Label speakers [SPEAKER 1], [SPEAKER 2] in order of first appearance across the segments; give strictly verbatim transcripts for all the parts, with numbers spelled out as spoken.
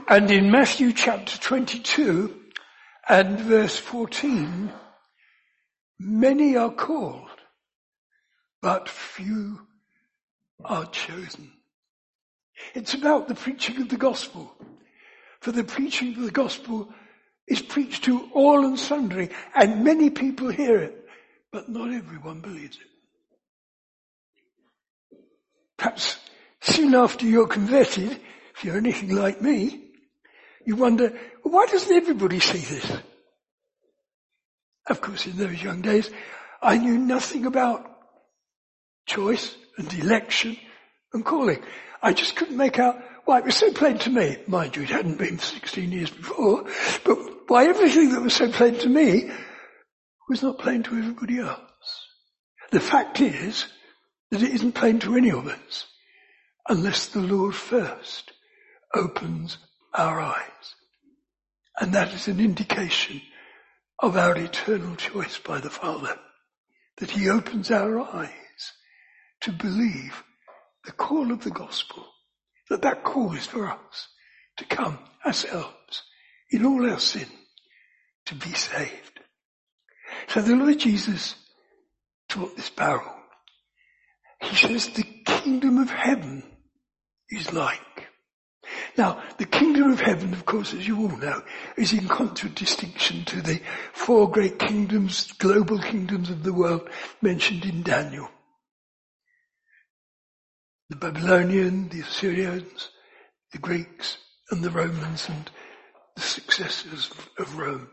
[SPEAKER 1] And in Matthew chapter twenty-two and verse fourteen, many are called, but few are chosen. It's about the preaching of the gospel. For the preaching of the gospel is preached to all and sundry, and many people hear it, but not everyone believes it. Perhaps soon after you're converted, if you're anything like me, you wonder, well, why doesn't everybody see this? Of course, in those young days, I knew nothing about choice and election and calling. I just couldn't make out why it was so plain to me. Mind you, it hadn't been for sixteen years before, but why everything that was so plain to me was not plain to everybody else. The fact is that it isn't plain to any of us unless the Lord first opens our eyes. And that is an indication of our eternal choice by the Father, that he opens our eyes to believe the call of the gospel, that that call is for us to come ourselves in all our sin to be saved. So the Lord Jesus taught this parable. He says the kingdom of heaven is like. Now, the kingdom of heaven, of course, as you all know, is in contradistinction to the four great kingdoms, global kingdoms of the world mentioned in Daniel. The Babylonian, the Assyrians, the Greeks, and the Romans, and the successors of Rome.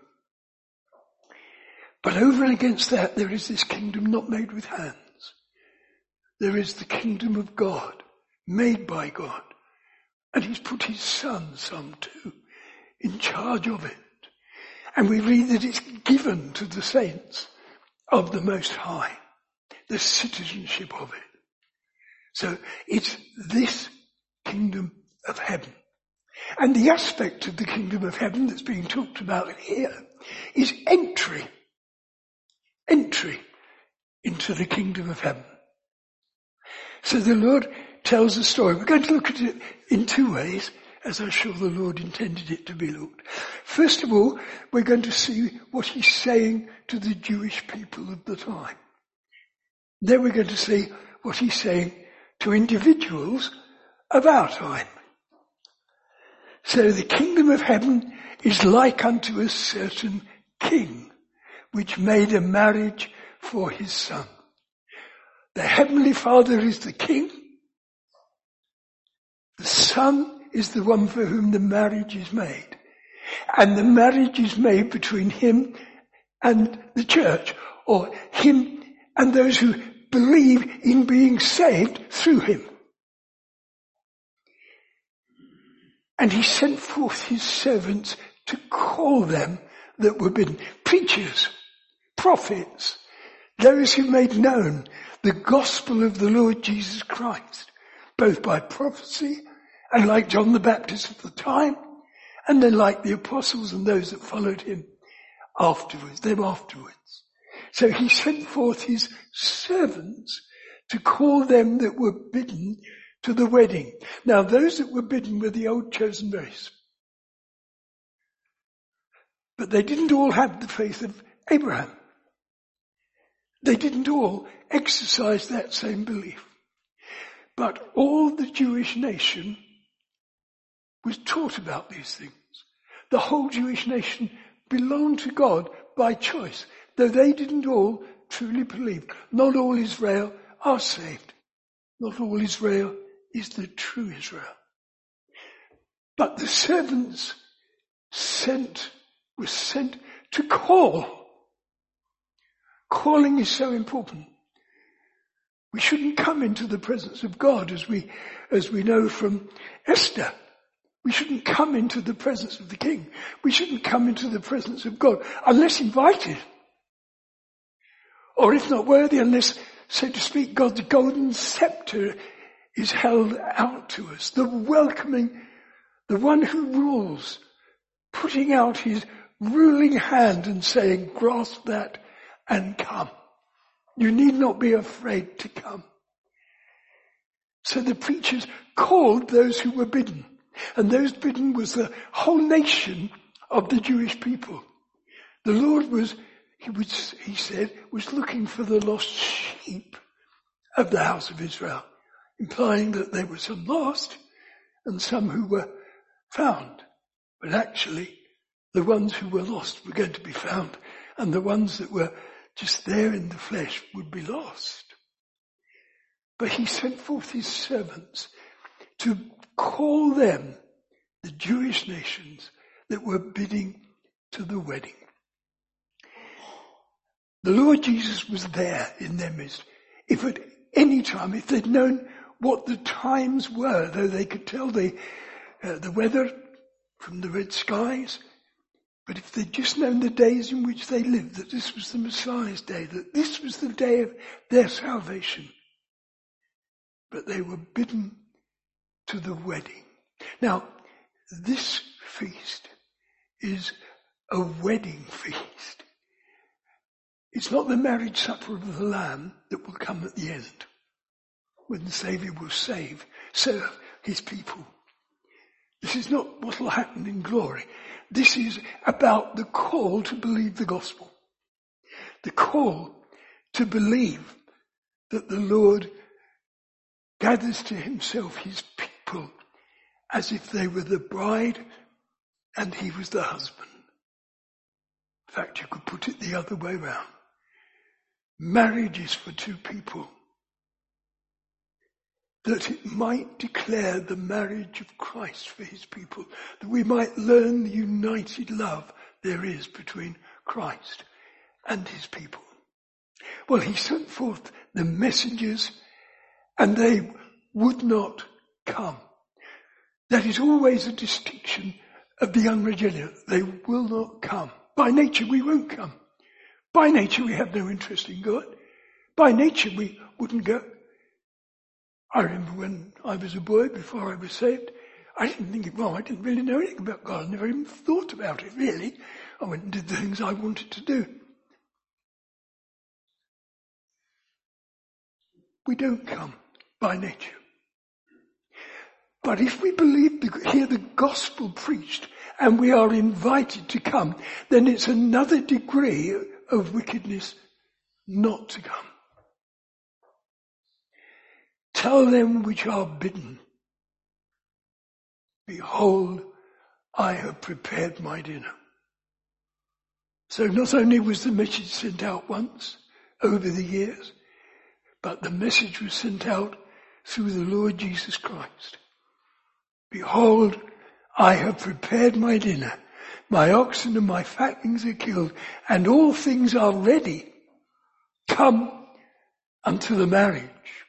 [SPEAKER 1] But over and against that, there is this kingdom not made with hands. There is the kingdom of God, made by God. And he's put his son, some too, in charge of it. And we read that it's given to the saints of the Most High, the citizenship of it. So it's this kingdom of heaven. And the aspect of the kingdom of heaven that's being talked about here is entry. Entry into the kingdom of heaven. So the Lord tells a story. We're going to look at it in two ways, as I'm sure the Lord intended it to be looked. First of all, we're going to see what he's saying to the Jewish people of the time. Then we're going to see what he's saying to individuals of our time. So the kingdom of heaven is like unto a certain king, which made a marriage for his son. The heavenly Father is the king. The Son is the one for whom the marriage is made. And the marriage is made between him and the church, or him and those who believe in being saved through him. And he sent forth his servants to call them that were bidden. Preachers, prophets, those who made known the gospel of the Lord Jesus Christ, both by prophecy and like John the Baptist at the time, and then like the apostles and those that followed him afterwards, them afterwards. So he sent forth his servants to call them that were bidden to the wedding. Now those that were bidden were the old chosen race. But they didn't all have the faith of Abraham. They didn't all exercise that same belief. But all the Jewish nation was taught about these things. The whole Jewish nation belonged to God by choice, though they didn't all truly believe. Not all Israel are saved. Not all Israel is the true Israel. But the servants sent, were sent to call. Calling is so important. We shouldn't come into the presence of God as we, as we know from Esther. We shouldn't come into the presence of the king. We shouldn't come into the presence of God unless invited. Or if not worthy, unless, so to speak, God's golden scepter is held out to us. The welcoming, the one who rules, putting out his ruling hand and saying, grasp that and come. You need not be afraid to come. So the preachers called those who were bidden. And those bidden was the whole nation of the Jewish people. The Lord was, he was, he said, was looking for the lost sheep of the house of Israel, implying that there were some lost and some who were found. But actually, the ones who were lost were going to be found, and the ones that were just there in the flesh would be lost. But he sent forth his servants to call them, the Jewish nations that were bidding to the wedding. The Lord Jesus was there in their midst. If at any time, if they'd known what the times were, though they could tell the, uh, the weather from the red skies, but if they'd just known the days in which they lived, that this was the Messiah's day, that this was the day of their salvation, but they were bidden to the wedding. Now, this feast is a wedding feast. It's not the marriage supper of the Lamb that will come at the end, when the Saviour will save, serve his people. This is not what will happen in glory. This is about the call to believe the gospel. The call to believe that the Lord gathers to himself his people as if they were the bride and he was the husband. In fact, you could put it the other way round. Marriage is for two people, that it might declare the marriage of Christ for his people, that we might learn the united love there is between Christ and his people. Well, he sent forth the messengers, and they would not come. That is always a distinction of the unregenerate. They will not come. By nature, we won't come. By nature, we have no interest in God. By nature, we wouldn't go. I remember when I was a boy, before I was saved, I didn't think it, well, I didn't really know anything about God. I never even thought about it, really. I went and did the things I wanted to do. We don't come by nature. But if we believe, the, hear the gospel preached, and we are invited to come, then it's another degree of wickedness not to come. Tell them which are bidden, behold, I have prepared my dinner. So not only was the message sent out once over the years, but the message was sent out through the Lord Jesus Christ. Behold, I have prepared my dinner. My oxen and my fatlings are killed, and all things are ready. Come unto the marriage.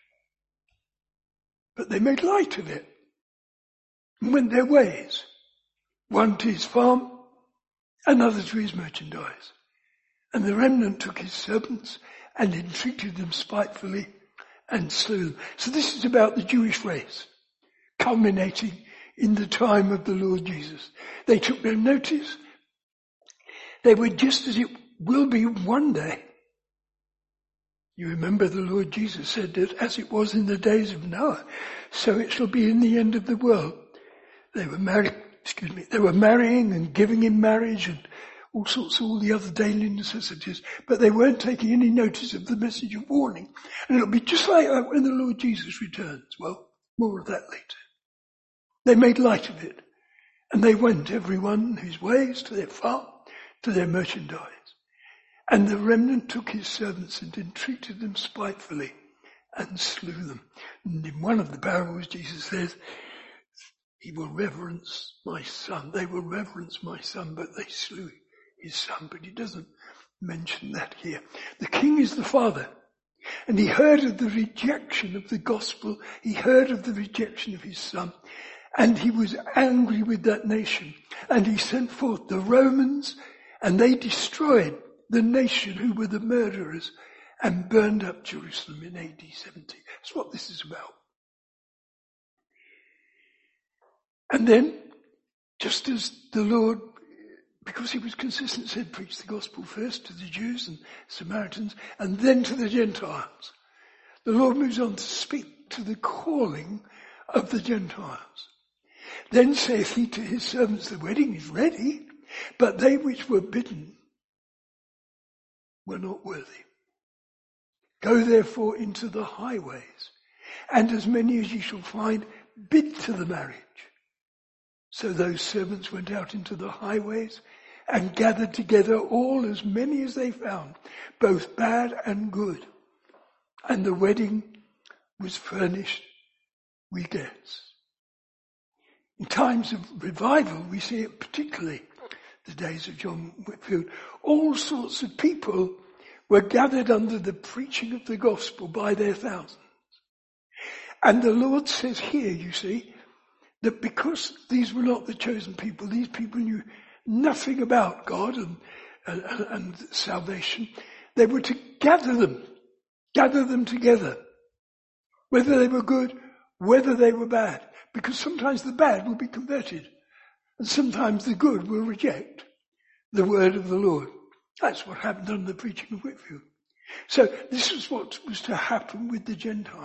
[SPEAKER 1] But they made light of it and went their ways, one to his farm, another to his merchandise. And the remnant took his servants and entreated them spitefully and slew them. So this is about the Jewish race, culminating in the time of the Lord Jesus. They took no notice. They were just as it will be one day. You remember the Lord Jesus said that as it was in the days of Noah, so it shall be in the end of the world. They were married, excuse me, they were marrying and giving in marriage and all sorts of all the other daily necessities, but they weren't taking any notice of the message of warning. And it'll be just like that when the Lord Jesus returns. Well, more of that later. They made light of it, and they went everyone his ways to their farm, to their merchandise. And the remnant took his servants and entreated them spitefully and slew them. And in one of the parables, Jesus says, he will reverence my son. They will reverence my son, but they slew his son. But he doesn't mention that here. The king is the father. And he heard of the rejection of the gospel. He heard of the rejection of his son. And he was angry with that nation. And he sent forth the Romans, and they destroyed the nation who were the murderers and burned up Jerusalem in A D seventy. That's what this is about. And then, just as the Lord, because he was consistent, said preach the gospel first to the Jews and Samaritans and then to the Gentiles, the Lord moves on to speak to the calling of the Gentiles. Then saith he to his servants, the wedding is ready, but they which were bidden were not worthy. Go therefore into the highways, and as many as ye shall find, bid to the marriage. So those servants went out into the highways and gathered together all as many as they found, both bad and good. And the wedding was furnished with guests. In times of revival, we see it particularly the days of John Whitfield. All sorts of people were gathered under the preaching of the gospel by their thousands. And the Lord says here, you see, that because these were not the chosen people, these people knew nothing about God and, and, and salvation, they were to gather them, gather them together, whether they were good, whether they were bad, because sometimes the bad will be converted, and sometimes the good will reject the word of the Lord. That's what happened under the preaching of Whitfield. So this was what was to happen with the Gentiles.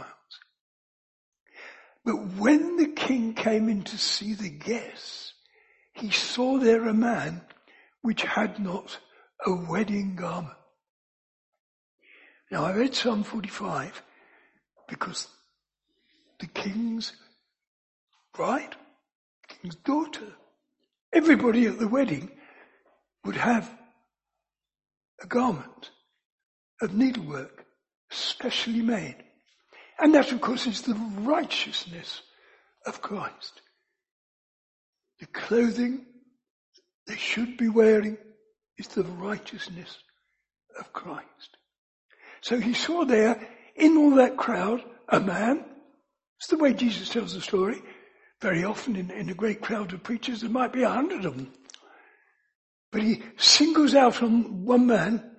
[SPEAKER 1] But when the king came in to see the guests, he saw there a man which had not a wedding garment. Now I read Psalm forty-five because the king's bride, the king's daughter, everybody at the wedding would have a garment of needlework, specially made. And that, of course, is the righteousness of Christ. The clothing they should be wearing is the righteousness of Christ. So he saw there, in all that crowd, a man. It's the way Jesus tells the story. Very often in, in a great crowd of preachers, there might be a hundred of them. But he singles out on one man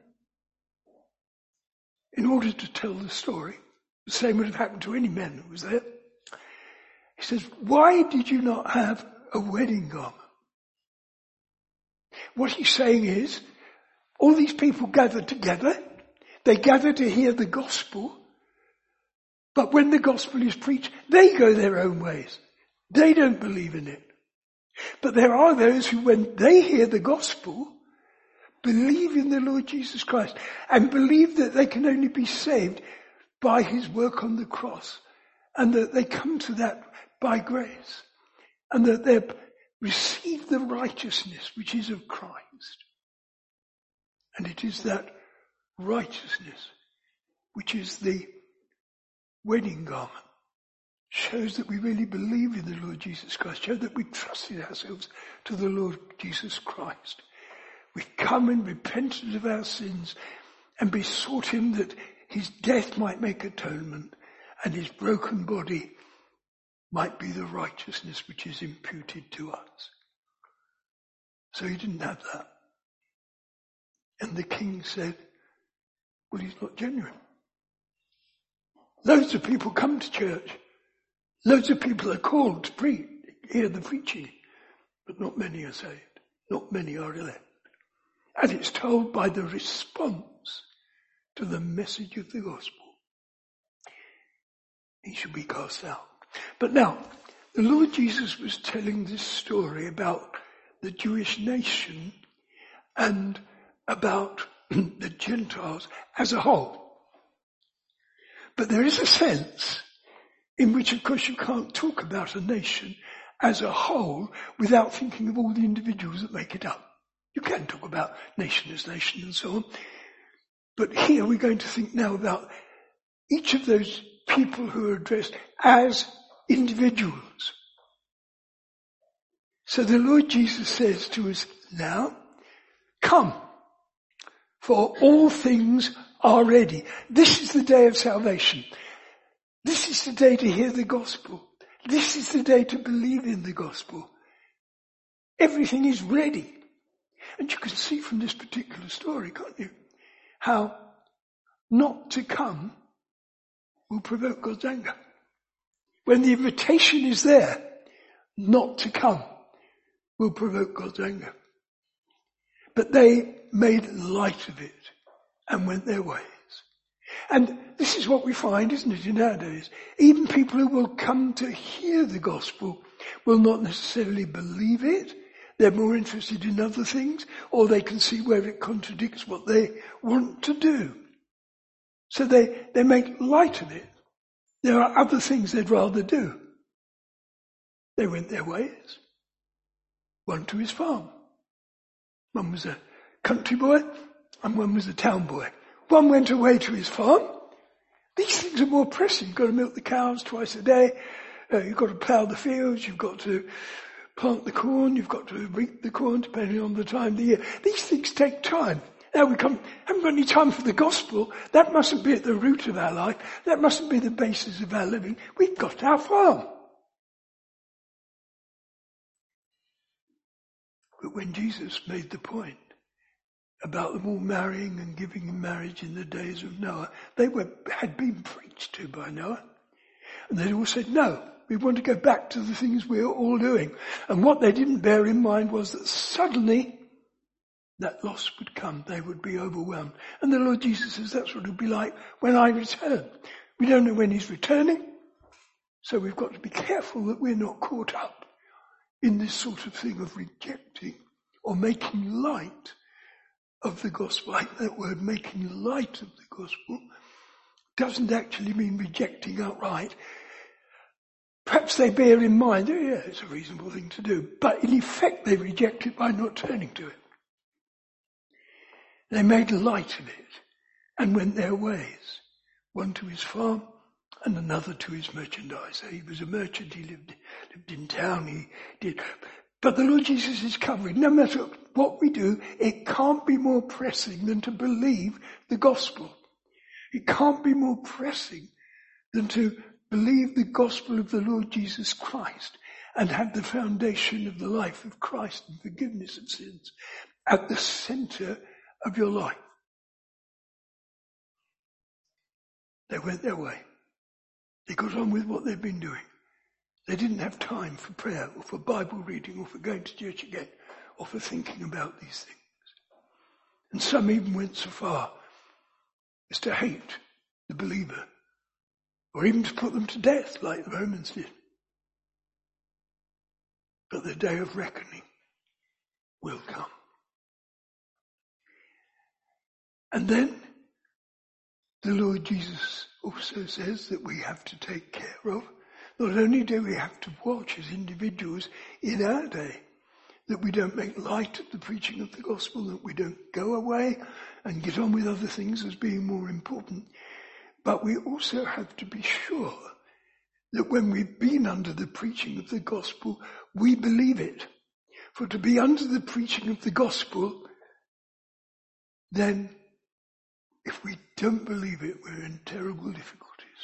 [SPEAKER 1] in order to tell the story. The same would have happened to any man who was there. He says, why did you not have a wedding garment? What he's saying is, all these people gathered together. They gather to hear the gospel. But when the gospel is preached, they go their own ways. They don't believe in it. But there are those who, when they hear the gospel, believe in the Lord Jesus Christ and believe that they can only be saved by his work on the cross, and that they come to that by grace, and that they receive the righteousness which is of Christ. And it is that righteousness which is the wedding garment. Shows that we really believe in the Lord Jesus Christ. Shows that we trusted ourselves to the Lord Jesus Christ. We come and repented of our sins and besought him that his death might make atonement and his broken body might be the righteousness which is imputed to us. So he didn't have that. And the king said, well, he's not genuine. Loads of people come to church. Loads of people are called to preach, hear the preaching, but not many are saved. Not many are elect. And it's told by the response to the message of the gospel. He should be cast out. But now, the Lord Jesus was telling this story about the Jewish nation and about the Gentiles as a whole. But there is a sense in which, of course, you can't talk about a nation as a whole without thinking of all the individuals that make it up. You can talk about nation as nation and so on. But here we're going to think now about each of those people who are addressed as individuals. So the Lord Jesus says to us now, come, for all things are ready. This is the day of salvation. This is the day to hear the gospel. This is the day to believe in the gospel. Everything is ready. And you can see from this particular story, can't you, how not to come will provoke God's anger. When the invitation is there, not to come will provoke God's anger. But they made light of it and went their ways. And this is what we find, isn't it, in our days? Even people who will come to hear the gospel will not necessarily believe it. They're more interested in other things, or they can see where it contradicts what they want to do. So they, they make light of it. There are other things they'd rather do. They went their ways. One to his farm. One was a country boy, and one was a town boy. One went away to his farm. These things are more pressing. You've got to milk the cows twice a day. Uh, you've got to plough the fields. You've got to plant the corn. You've got to reap the corn, depending on the time of the year. These things take time. Now we come, haven't got any time for the gospel. That mustn't be at the root of our life. That mustn't be the basis of our living. We've got our farm. But when Jesus made the point about them all marrying and giving in marriage in the days of Noah, they were had been preached to by Noah. And they all said, no, we want to go back to the things we are all doing. And what they didn't bear in mind was that suddenly that loss would come. They would be overwhelmed. And the Lord Jesus says, that's what it'll be like when I return. We don't know when he's returning. So we've got to be careful that we're not caught up in this sort of thing of rejecting or making light of the gospel. I think that word, making light of the gospel, doesn't actually mean rejecting outright. Perhaps they bear in mind, oh yeah, it's a reasonable thing to do. But in effect, they reject it by not turning to it. They made light of it and went their ways. One to his farm and another to his merchandise. He was a merchant, he lived, lived in town, he did. But the Lord Jesus is covering, no matter what we do, it can't be more pressing than to believe the gospel. It can't be more pressing than to believe the gospel of the Lord Jesus Christ and have the foundation of the life of Christ and forgiveness of sins at the center of your life. They went their way. They got on with what they'd been doing. They didn't have time for prayer or for Bible reading or for going to church again or for thinking about these things. And some even went so far as to hate the believer or even to put them to death like the Romans did. But the day of reckoning will come. And then the Lord Jesus also says that we have to take care of. Not only do we have to watch as individuals in our day, that we don't make light of the preaching of the gospel, that we don't go away and get on with other things as being more important, but we also have to be sure that when we've been under the preaching of the gospel, we believe it. For to be under the preaching of the gospel, then if we don't believe it, we're in terrible difficulties.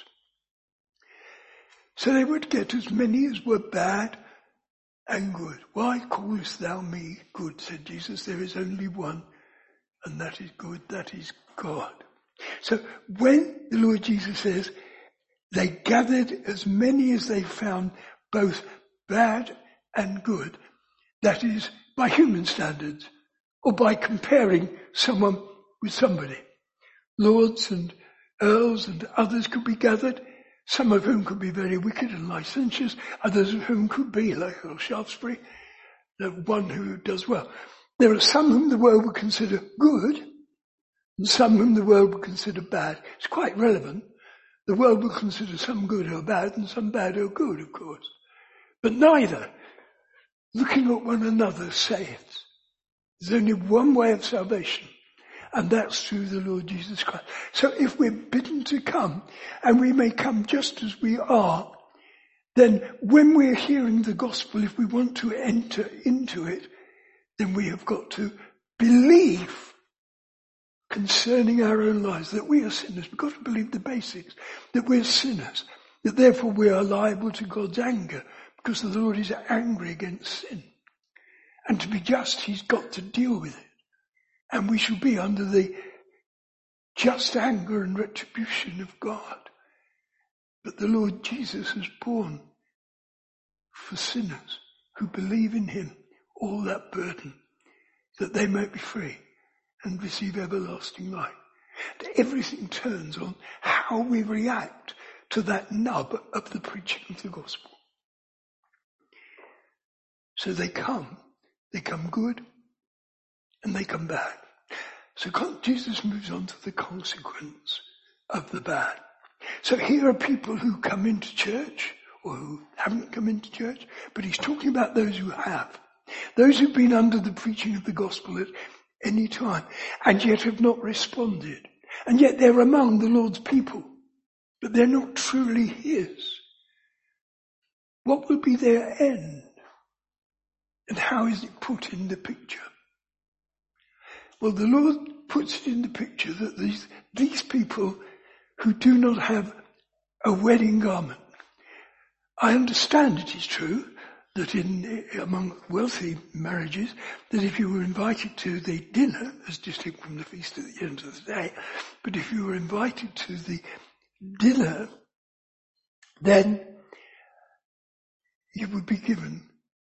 [SPEAKER 1] So they would get as many as were bad and good. Why callest thou me good, said Jesus. There is only one, and that is good, that is God. So when the Lord Jesus says, they gathered as many as they found, both bad and good, that is by human standards, or by comparing someone with somebody. Lords and earls and others could be gathered, some of whom could be very wicked and licentious, others of whom could be, like Earl Shaftesbury, the one who does well. There are some whom the world would consider good, and some whom the world would consider bad. It's quite relevant. The world will consider some good or bad, and some bad or good, of course. But neither, looking at one another, saith, there's only one way of salvation, and that's through the Lord Jesus Christ. So if we're bidden to come, and we may come just as we are, then when we're hearing the gospel, if we want to enter into it, then we have got to believe concerning our own lives that we are sinners. We've got to believe the basics, that we're sinners, that therefore we are liable to God's anger, because the Lord is angry against sin. And to be just, he's got to deal with it. And we shall be under the just anger and retribution of God. But the Lord Jesus has borne for sinners who believe in him all that burden, that they might be free and receive everlasting life. Everything turns on how we react to that nub of the preaching of the gospel. So they come, they come good, and they come bad. So Jesus moves on to the consequence of the bad. So here are people who come into church, or who haven't come into church, but he's talking about those who have. Those who've been under the preaching of the gospel at any time, and yet have not responded. And yet they're among the Lord's people, but they're not truly his. What will be their end? And how is it put in the picture? Well, the Lord puts it in the picture that these, these people who do not have a wedding garment. I understand it is true that in among wealthy marriages, that if you were invited to the dinner, as distinct from the feast at the end of the day, but if you were invited to the dinner, then you would be given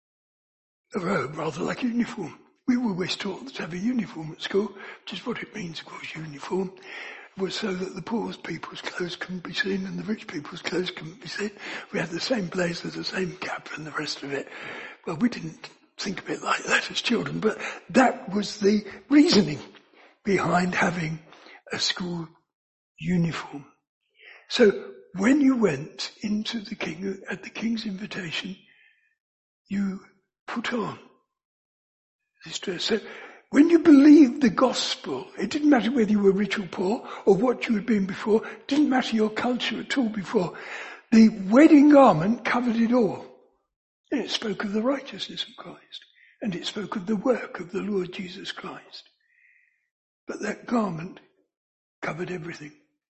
[SPEAKER 1] a robe, rather like a uniform. We were always taught to have a uniform at school, which is what it means, of course, uniform, was so that the poor people's clothes couldn't be seen and the rich people's clothes couldn't be seen. We had the same blazer, the same cap and the rest of it. Well, we didn't think of it like that as children, but that was the reasoning behind having a school uniform. So when you went into the king, at the king's invitation, you put on this dress. So when you believed the gospel, it didn't matter whether you were rich or poor or what you had been before, it didn't matter your culture at all before. The wedding garment covered it all. And it spoke of the righteousness of Christ. And it spoke of the work of the Lord Jesus Christ. But that garment covered everything.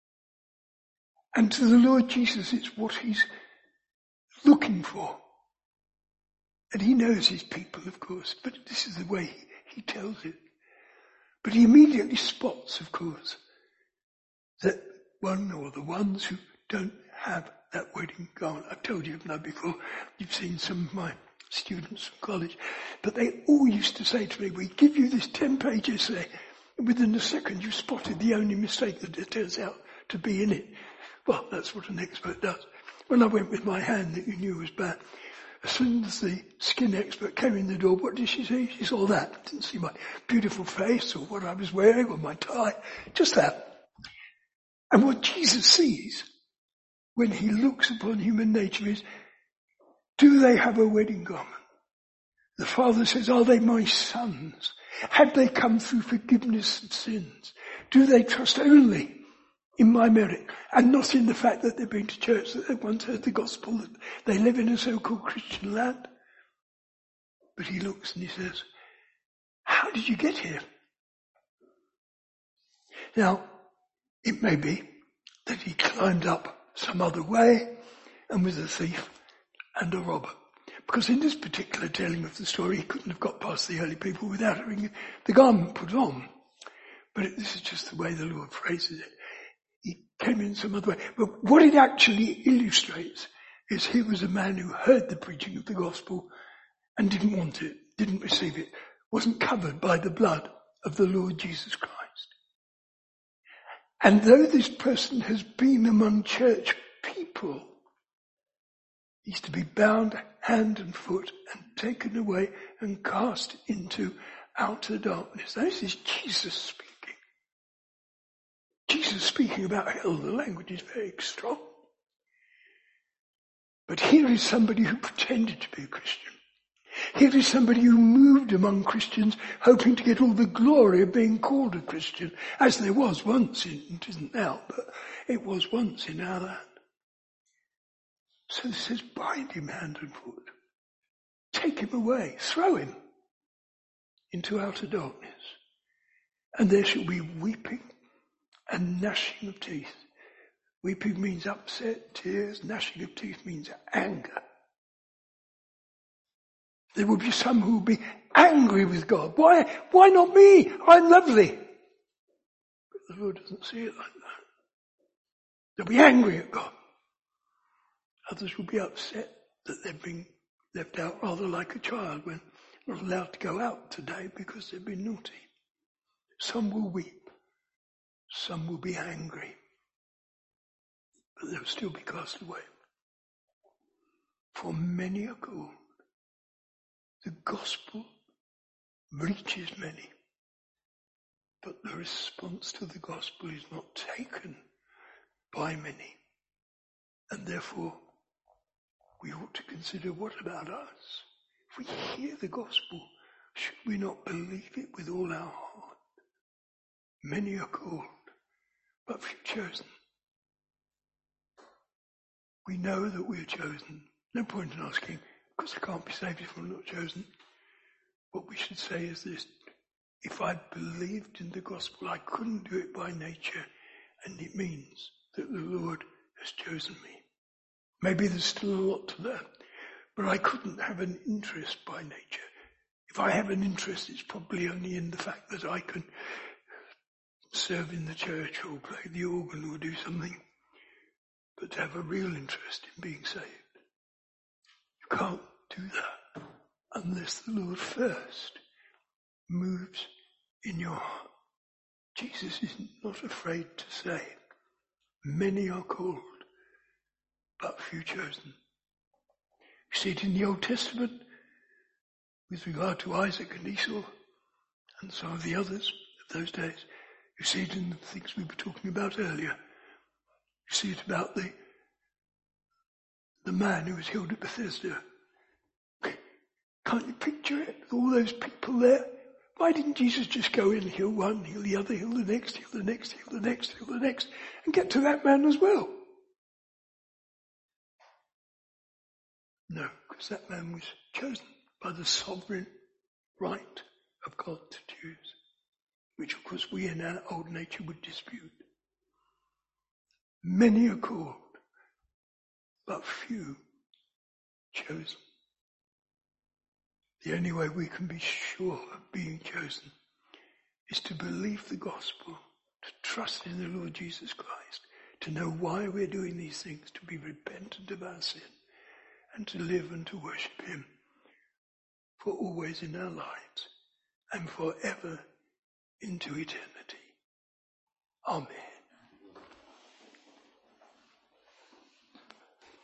[SPEAKER 1] And to the Lord Jesus, it's what he's looking for. And he knows his people, of course, but this is the way he, he tells it. But he immediately spots, of course, that one or the ones who don't have that wedding garment. I've told you, haven't I, before? You've seen some of my students from college. But they all used to say to me, we give you this ten-page essay, and within a second you've spotted the only mistake that it turns out to be in it. Well, that's what an expert does. When I went with my hand that you knew was bad, as soon as the skin expert came in the door, what did she see? She saw that. Didn't see my beautiful face or what I was wearing or my tie. Just that. And what Jesus sees when he looks upon human nature is, do they have a wedding garment? The Father says, are they my sons? Have they come through forgiveness of sins? Do they trust only in my merit and not in the fact that they've been to church, that they've once heard the gospel, that they live in a so-called Christian land? But he looks and he says, how did you get here? Now, it may be that he climbed up some other way and was a thief and a robber. Because in this particular telling of the story, he couldn't have got past the early people without having the garment put on. But it, this is just the way the Lord phrases it. He came in some other way. But what it actually illustrates is he was a man who heard the preaching of the gospel and didn't want it, didn't receive it, wasn't covered by the blood of the Lord Jesus Christ. And though this person has been among church people, he's to be bound hand and foot and taken away and cast into outer darkness. This is Jesus speaking. Jesus speaking about hell, the language is very strong. But here is somebody who pretended to be a Christian. Here is somebody who moved among Christians, hoping to get all the glory of being called a Christian, as there was once, in, it isn't now, but it was once in our land. So it says, bind him hand and foot. Take him away, throw him into outer darkness. And there shall be weeping and gnashing of teeth. Weeping means upset, tears. Gnashing of teeth means anger. There will be some who will be angry with God. Why, why not me? I'm lovely. But the Lord doesn't see it like that. They'll be angry at God. Others will be upset that they've been left out, rather like a child when not allowed to go out today because they've been naughty. Some will weep. Some will be angry, but they'll still be cast away. For many are called. The gospel reaches many, but the response to the gospel is not taken by many. And therefore, we ought to consider, what about us? If we hear the gospel, should we not believe it with all our heart? Many are called, but few chosen. We know that we are chosen. No point in asking, because I can't be saved if I'm not chosen. What we should say is this: if I believed in the gospel, I couldn't do it by nature, and it means that the Lord has chosen me. Maybe there's still a lot to learn, but I couldn't have an interest by nature. If I have an interest, it's probably only in the fact that I can serve in the church or play the organ or do something. But to have a real interest in being saved, you can't do that unless the Lord first moves in your heart. Jesus is not afraid to say, many are called, but few chosen. You see it in the Old Testament with regard to Isaac and Esau and some of the others of those days. You see it in the things we were talking about earlier. You see it about the the man who was healed at Bethesda. Can't you picture it? All those people there. Why didn't Jesus just go in, heal one, heal the other, heal the next, heal the next, heal the next, heal the next, and get to that man as well? No, because that man was chosen by the sovereign right of God to choose, which of course we in our old nature would dispute. Many are called, but few chosen. The only way we can be sure of being chosen is to believe the gospel, to trust in the Lord Jesus Christ, to know why we're doing these things, to be repentant of our sin, and to live and to worship him for always in our lives and forever into eternity. Amen.